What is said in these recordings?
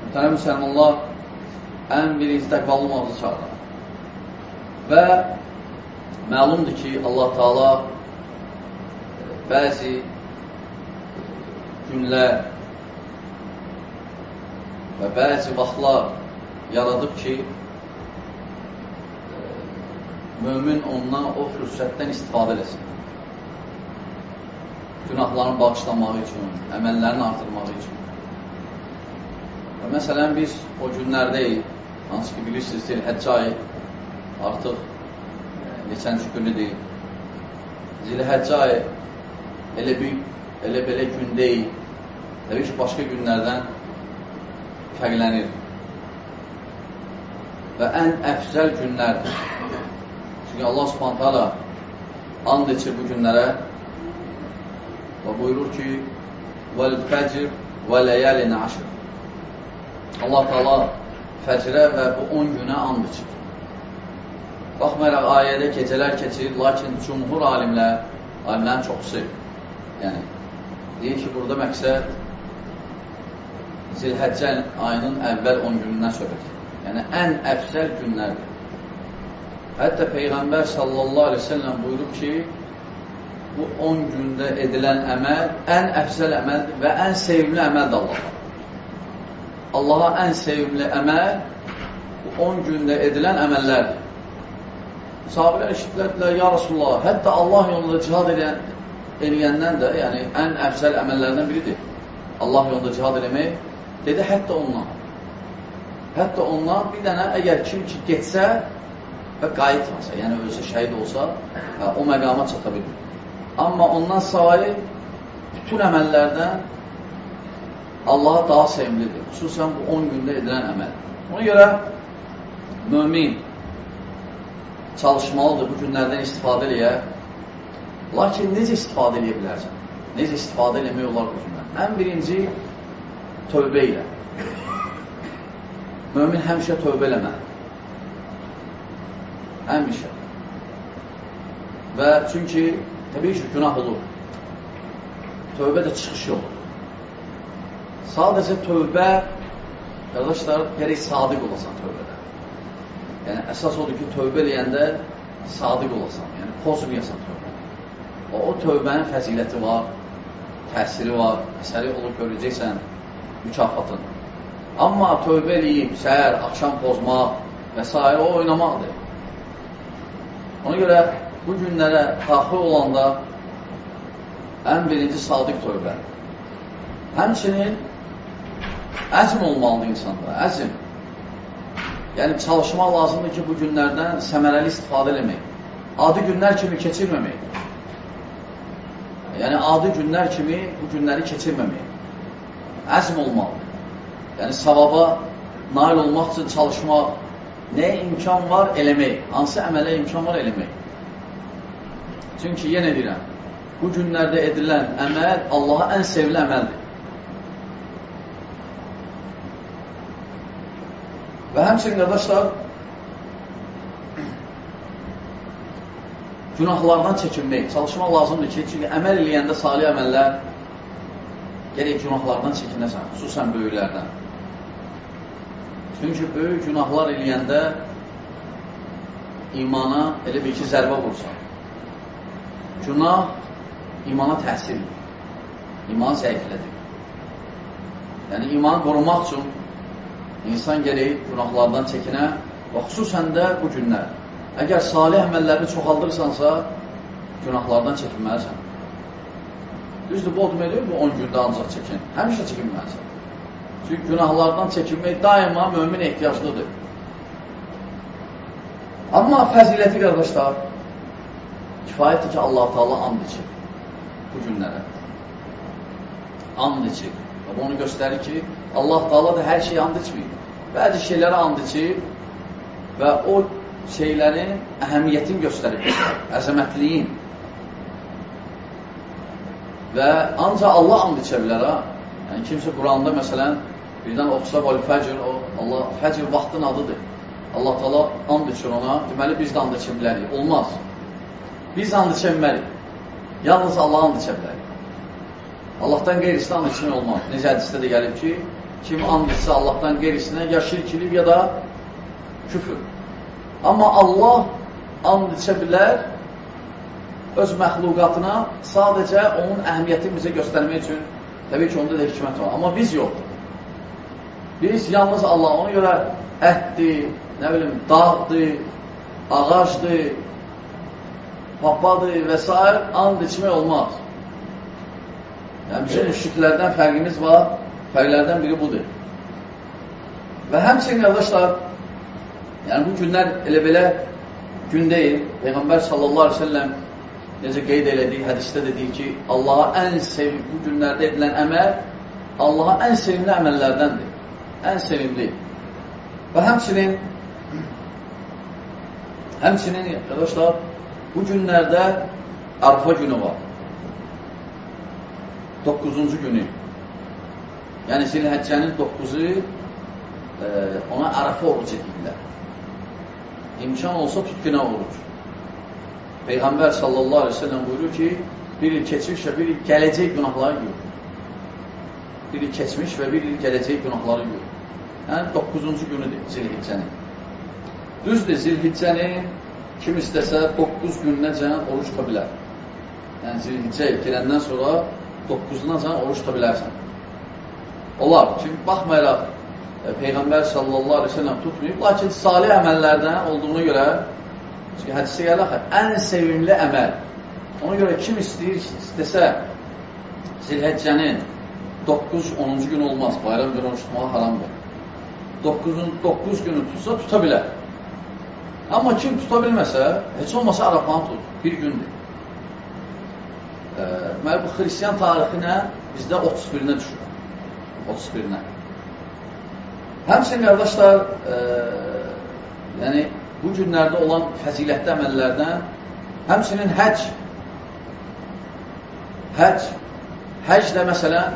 Mütənə müsəlmanlar ən birinci təqvalı olmağımızı çağırır. Və məlumdur ki, Allah Teala bəzi günlər və bəzi vaxtlar yaradıb ki, mömin ondan o fürsətdən istifadə eləsin. Günahlarını bağışlamağı üçün, əməllərini artırmağı üçün. Və məsələn, biz o günlərdəyik, hansı ki, bilirsiniz, Zilhəccə ayı artıq neçənci günüdür. Zilhəccə ayı elə belə gün deyil. Təbii ki, başqa günlərdən fərqlənir. Və ən əfzəl günlərdir. Çünki Allah Subhanahu taala and içir bu günlərə və buyurur ki, وَالْفَجْرِ وَلَيَالِنَ عَشْرٍ Allah Teala fəcrə və bu 10 günə and içir. Baxmayaraq ayədə gecələr keçir, lakin cümhur alimlərin çoxusu, yəni, deyir ki, burada məqsəd Zilhəccə ayının əvvəl 10 günündən söhbət. Yəni, ən əfzəl günlərdir. Hətta Peyğəmbər sallallahu aleyhi ve sellem buyurub ki, bu 10 gündə edilən əməl ən əfzəl əməldir və ən sevimli əməldir Allah'a. Allaha ən sevimli əməl bu 10 gündə edilən əməllərdir. Sahabələr eşitdilər, ya Rasulullah, hətta Allah yolunda cihad eləyəndən də, yəni ən əfzəl əməllərdən biridir. Allah yolunda cihad eləmək, dedi, hətta ondan. Hətta ondan bir dənə, əgər kim ki getsə və qayıtmasa, yəni ölsə, şəhid olsa, o məqama çata bilir. Amma ondan sayı bütün əməllərdən Allaha daha sevimlidir. Xüsusən bu 10 gündə edilən əməl. Ona görə mömin çalışmalıdır bu günlərdən istifadə eləyə. Lakin necə istifadə eləyə bilərsən? Necə istifadə eləmək olar bu günlərdən? Ən birinci, tövbə ilə. Mömin həmişə tövbə eləməlidir. Həmişə. Və çünki təbii ki, günah olur. Tövbə də çıxış olur. Sadəcə tövbə, qardaşlar, gərək sadiq olasan tövbədə. Yəni, əsas odur ki, tövbə eləyəndə sadiq olasan, yəni pozmayasan tövbə. O tövbənin fəziləti var, təsiri var, əsəri olub görəcəksən, mükafatın. Amma tövbə eləyib, səhər, axşam pozmaq və s. o oynamaqdır. Ona görə bu günlərə daxil olanda ən birinci sadiq tövbə. Həmçinin əzm olmalıdır insanda, əzm. Yəni, çalışmaq lazımdır ki, bu günlərdən səmərəli istifadə eləmək. Adi günlər kimi keçirməmək. Yəni, adi günlər kimi bu günləri keçirməmək. Əzm olmalıdır. Yəni, savaba nail olmaq üçün çalışmaq, nəyə imkan var eləmək, hansı əmələ imkan var eləmək. Çünki yenə deyirəm, bu günlərdə edilən əməl Allaha ən sevili əməldir. Və həmçinin, qardaşlar, günahlardan çəkinmək, çalışmaq lazımdır ki, çünki əməl eləyəndə salih əməllər gərək günahlardan çəkinəsən, xüsusən böyüklərdən. Çünki böyük günahlar eləyəndə imana elə bir ki, zərbə vursan. Günah imana təsirdir, imanı zəiflədir. Yəni, imanı qorumaq üçün insan gərək günahlardan çəkinə və xüsusən də bu günlər. Əgər salih əməllərini çoxaldırsansa, günahlardan çəkinməlisən. Düzdür, bu demək deyil, bu 10 gündə ancaq çəkin. Həmişə çəkinməlisən. Çünki günahlardan çəkinmək daima mömin ehtiyaclıdır. Amma fəziləti, qardaşlar, kifayətdir ki, Allah Teala and içir bu günlərə. And içir. Və bunu göstərir ki, Allah Teala da hər şeyi and içmir. Bəzi şeylərə and içir və o şeylərin əhəmiyyətini göstərib, əzəmətliyin. Və ancaq Allah and içə bilər, ha? Yəni, kimsə Quranda, məsələn, birdən oxusa, fəcr, Allah, fəcr vaxtın adıdır. Allah Teala and içir ona, deməli, biz də and içə bilərik. Olmaz. Biz and içə bilmərik. Yalnız Allah and içə bilərik. Allahdan qeyrisini and içmək olmaz. Necə hədisdə də gəlib ki, Kim and etsə Allahdan qeyrisinə ya şirk edib, ya da küfür. Amma Allah and içə bilər öz məxluqatına sadəcə onun əhəmiyyətini bizə göstərmək üçün. Təbii ki, onda da hikmət var. Amma biz yox. Biz yalnız Allah, ona görə ətdir, nə bilim, dağdır, ağacdır, papadır və s. and içmək olmaz. Yəni, bizim müşriklərdən fərqimiz var, fərqlərdən biri budur. Və həmçinin, qardaşlar, yəni bu günlər elə belə gün deyil. Peyğəmbər sallallahu aleyhi ve sellem necə qeyd elədiyi hədisdə dedik ki, Allaha ən sevimli, bu günlərdə edilən əməl Allaha ən sevimli əməllərdəndir. Ən sevimli. Və həmçinin, arkadaşlar, bu günlərdə Arfa günü var. 9-cu günü. Yəni Zilhəccənin 9-u ona Arfa oruc edirlər. İmkan olsa tut günə oruc. Peyğəmbər sallallahu aleyhi ve sellem buyurur ki, bir il keçmiş və bir il gələcək günahları yuyur. Bir il keçmiş və bir il gələcək günahları yuyur. Yəni 9-cu günüdür Zilhiccənin. Düzdür, Zilhiccənin kim istəsə 9 gününəcən oruç tuta bilər. Yəni Zilhiccə girəndən sonra 9-undan oruç tuta bilərsən. Olar ki, baxmayaraq Peyğəmbər sallallahu aleyhi ve sellem tutmayıb, lakin salih əməllərdən olduğuna görə, çünki hədisi gəlir, ən sevimli əməl. Ona görə kim istəsə Zilhəccənin 9-10-cu gün olmaz, bayram günü oruç tutmağa haramdır. 9 günü tutsa tuta bilər. Amma kim tuta bilməsə, heç olmasa Arafanı tut, bir gündür. Bu xristiyan tarixinə bizdə 31-nə düşür. 31-nə. Həmçinin, qardaşlar, yəni bu günlərdə olan fəzilətli əməllərdən, həmçinin həc də məsələn,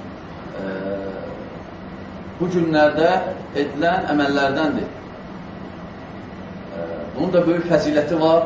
bu günlərdə edilən əməllərdəndir. Bunun da böyük fəziləti var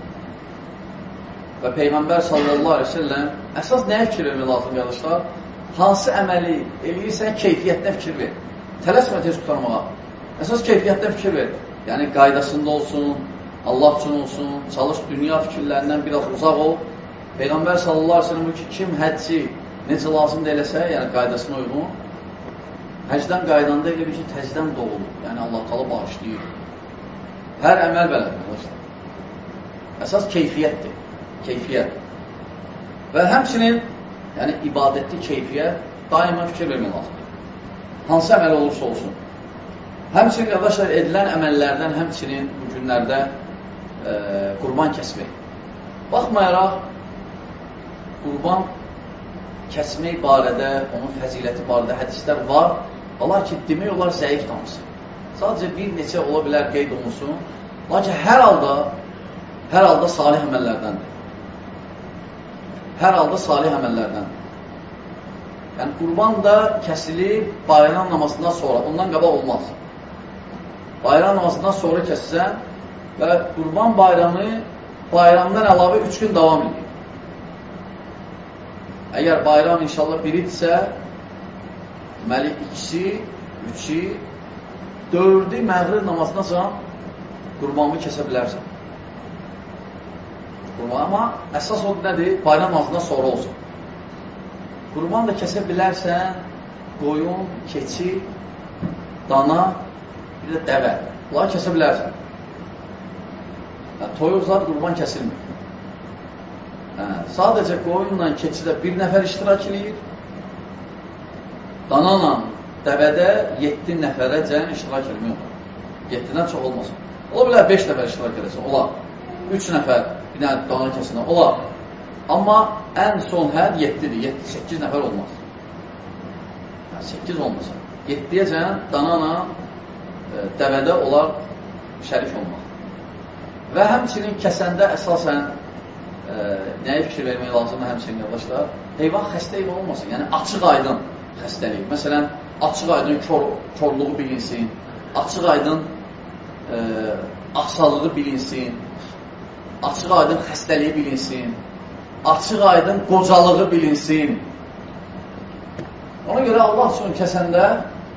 və Peyğəmbər sallallahu aleyhi ve sellem əsas nəyə fikir vermək lazım, qardaşlar? Hansı əməli eləyirsən, keyfiyyətdən fikir ver. Tələsmə tez tutarmağa. Əsas keyfiyyətdən fikir ver. Yəni, qaydasında olsun, Allah üçün olsun, çalış dünya fikirlərindən biraz uzaq ol. Peyğəmbər sallallahu aleyhi ve sellem ki, kim həcci necə lazım deyiləsə, yəni qaydasına uyğun, həcdən qaydanda elə bir ki, təcdən doğulur. Yəni, Allah talı bağışlayır. Hər əməl belədir. Əsas keyfiyyətdir. Keyfiyyət. Və həmçinin, yəni ibadətli keyfiyyət daima fikir vermək lazımdır. Hansı əməl olursa olsun. Həmçinin, qardaşlar, edilən əməllərdən həmçinin bu günlərdə qurban kəsmək. Baxmayaraq, qurban kəsmək barədə, onun fəziləti barədə hədislər var. Allah ki, demək olar zəif damısı. Sadəcə bir neçə ola bilər qeyd olunsun. Lakin hər halda salih əməllərdəndir. Hər halda salih əməllərdəndir. Yəni, qurban da kəsilir bayram namazından sonra. Ondan qabaq olmaz. Bayram namazından sonra kəssən və qurban bayramı bayramdan əlavə 3 gün davam edir. Əgər bayram inşallah biridirsə, deməli 2-si, 3-i, 4-ü məğrib namazından sonra qurbanını kəsə bilərsən. Qurban, amma əsas o nədir? Bayram namazından sonra olsun. Qurban da kəsə bilərsən, qoyun, keçi, dana, bir də dəvə. Bunları kəsə bilərsən. Toyuq zat qurban kəsilmir. Sadəcə qoyunla, keçidə bir nəfər iştirak edir. Dananla, dəvədə 7 nəfərə cəm iştirak edilmək olur. 7-dən çox olmasın. Ola bilər 5 nəfər iştirak edəsən, olar. 3 nəfər bir dənə dana kəsinə, olar. Amma ən son həd 7-dir, 8 nəfər olmaz. 8 olmasın. 7-yə cəm danana, dəvədə olar şərik olmaq. Və həmçinin kəsəndə əsasən nəyə fikir vermək lazımdır həmçinin qardaşlar? Heyvan xəstə heyvan olmasın, yəni açıq aydın xəstəlik. Məsələn, açıq aydın korluğu bilinsin, açıq aydın axsalığı bilinsin, açıq aydın xəstəliyi bilinsin, açıq aydın qocalığı bilinsin. Ona görə Allah üçün kəsəndə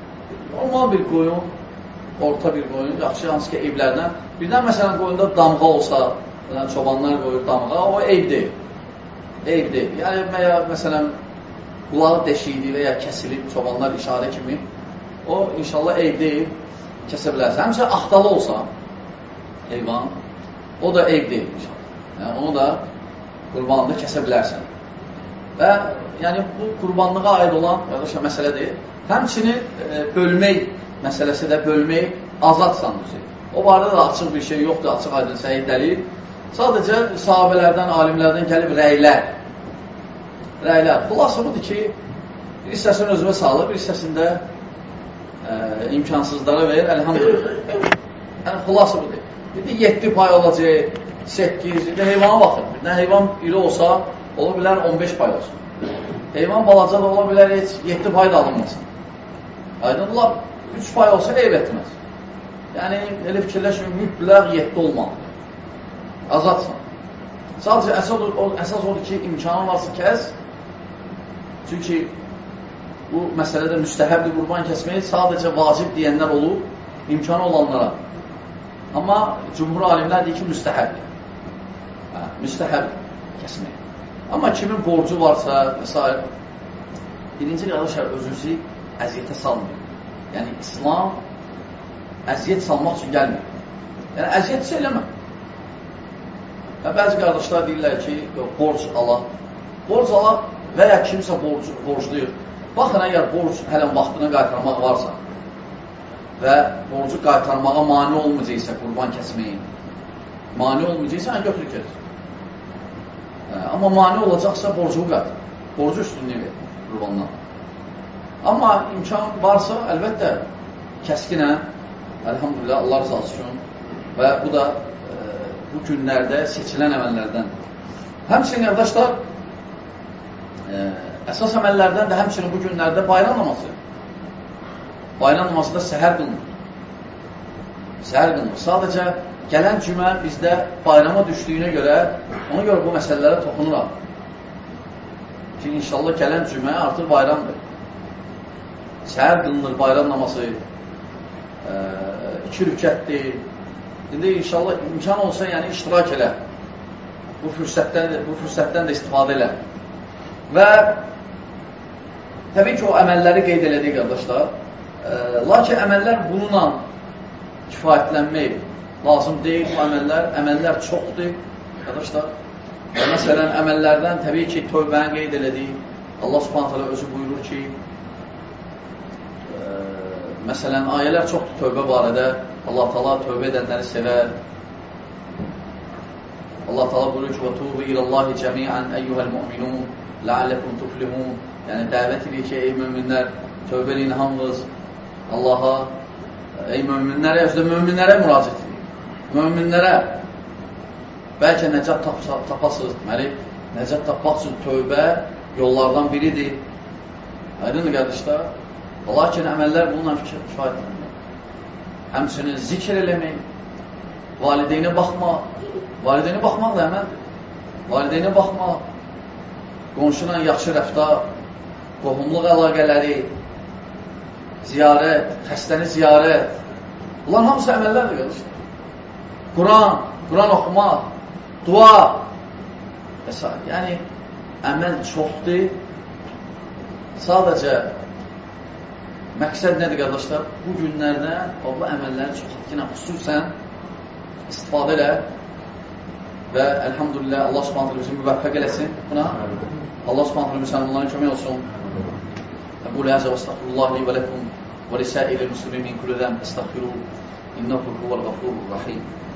Normal bir qoyun, orta bir qoyun, yaxşı hansı ki evlərdən. Birdən məsələn qoyunda damğa olsa, çobanlar qoyur damğa, o ev deyil. Ev deyil. Yəni məsələn qulağı deşiydi və ya kəsilib çobanlar işarə kimi, o inşallah ev deyil, kəsə bilərsən. Həmçə axtalı olsa heyvan, o da ev deyil inşallah. Yəni onu da qurbanında kəsə bilərsən. Və yəni bu qurbanlığa aid olan məsələdir. Həmçinin bölmək məsələsi də bölmək azadsan düzü. O barədə da açıq bir şey yoxdur, açıq aydın səhih dəlil. Sadəcə sahabələrdən, alimlərdən gəlib rəylər. Xulası budur ki, bir hissəsini özümə salır, bir hissəsində imkansızlara verir, əlhamdülillah. Yəni xulası budur. Bir de 7 pay olacaq, 8, bir de heyvana baxın. Bir de heyvan iri olsa, ola bilər 15 pay olsun. Heyvan balaca da ola bilər heç 7 pay da alınmasın. Aydınlar 3 pay olsa eyb etməz. Yəni elə fikirləşmə, mütləq 7 olmalıdır. Azadsan. Sadəcə əsas odur ki, imkanı varsa kəs. Çünki bu məsələdə müstəhəbdir qurban kəsməyi, sadəcə vacib deyənlər olur, imkanı olanlara. Amma cümhur alimlər deyir ki, müstəhəbdir. Müstəhəbdir kəsməyi. Amma kimin borcu varsa və s. Birinci qardaşlar özünüzü əziyyətə salmıyor. Yəni İslam əziyyət salmaq üçün gəlmir. Yəni əziyyət isə eləmə. Bəzi qardaşlar deyirlər ki, borc ala. Borc ala və ya kimsə borcluyur. Baxın, əgər borc hələn vaxtını qaytarmaq varsa və borcu qaytarmağa mani olmayacaqsa qurban kəsməyin, mani olmayacaqsa, götürür kəsir. Amma mani olacaqsa borcu qaytar. Borcu üstünlüyü verir qurbandan. Amma imkan varsa, əlbəttə, kəskinə, əlhamdülillah, Allah razı olsun və bu da bu günlərdə seçilən əməllərdən. Həmçinin, qardaşlar, əsas əməllərdən də həmçinin bu günlərdə bayram namazı. Bayram namazı da səhər qılınır. Səhər qılınır. Sadəcə gələn cümə bizdə bayrama düşdüyünə görə, ona görə bu məsələlərə toxunuraq. Ki, inşallah gələn cümə artıq bayramdır. Səhər qılınır bayram namazı, 2 rükətdir. İndi inşallah imkan olsa, yəni iştirak elə. Bu fürsətdən də istifadə elə. Və təbii ki, o əməlləri qeyd elədik, qardaşlar. Lakin əməllər bununla kifayətlənmək lazım deyil. Bu əməllər çoxdur, qardaşlar. Məsələn, əməllərdən təbii ki, tövbəni qeyd elədik. Allah subhanət hələ özü buyurur ki, məsələn, ayələr çoxdur tövbə barədə. Allah Taala tövbə edənləri sevər. Allah Taala buyurur ki, وَتُوبُ إِلَى اللّٰهِ جَمِيعًا أَيُّهَا الْمُؤْمِنُونَ لَعَلَّكُمْ تُفْلِحُونَ. Yəni, dəvət edir ki, ey möminlər, tövbə eləyin hamınız Allaha, ey möminlərə, özdə möminlərə müraciət edir. Möminlərə bəlkə nəcat tapasınız. Deməli, nəcat tapmaq üçün tövbə yollardan biridir. Aydındır, qardaşlar. Lakin əməllər bununla kifayətlənir. Həmçinin zikr eləmək, valideynə baxmaq. Valideynə baxmaq da əməldir. Valideynə baxmaq, qonşuna yaxşı rəftar, qohumluq əlaqələri, ziyarət, xəstəni ziyarət. Bunlar hamısı əməllərdir, qardaşlar. Quran oxumaq, dua və s. Yəni, əməl çoxdur. Sadəcə məqsəd nədir, qardaşlar? Bu günlərdə bu əməlləri çox haqqına xüsusən istifadə elə və əlhamdülillah Allah subhanətlə bizi müvəffəq eləsin buna. Allah subhanətlə müsəlmanların kömək olsun. Əqul əzə və estəğfirullah li və ləkum və lisəilə müslimin min kulli zəm estəğfiru innəhu huvəl-ğafurur rahim.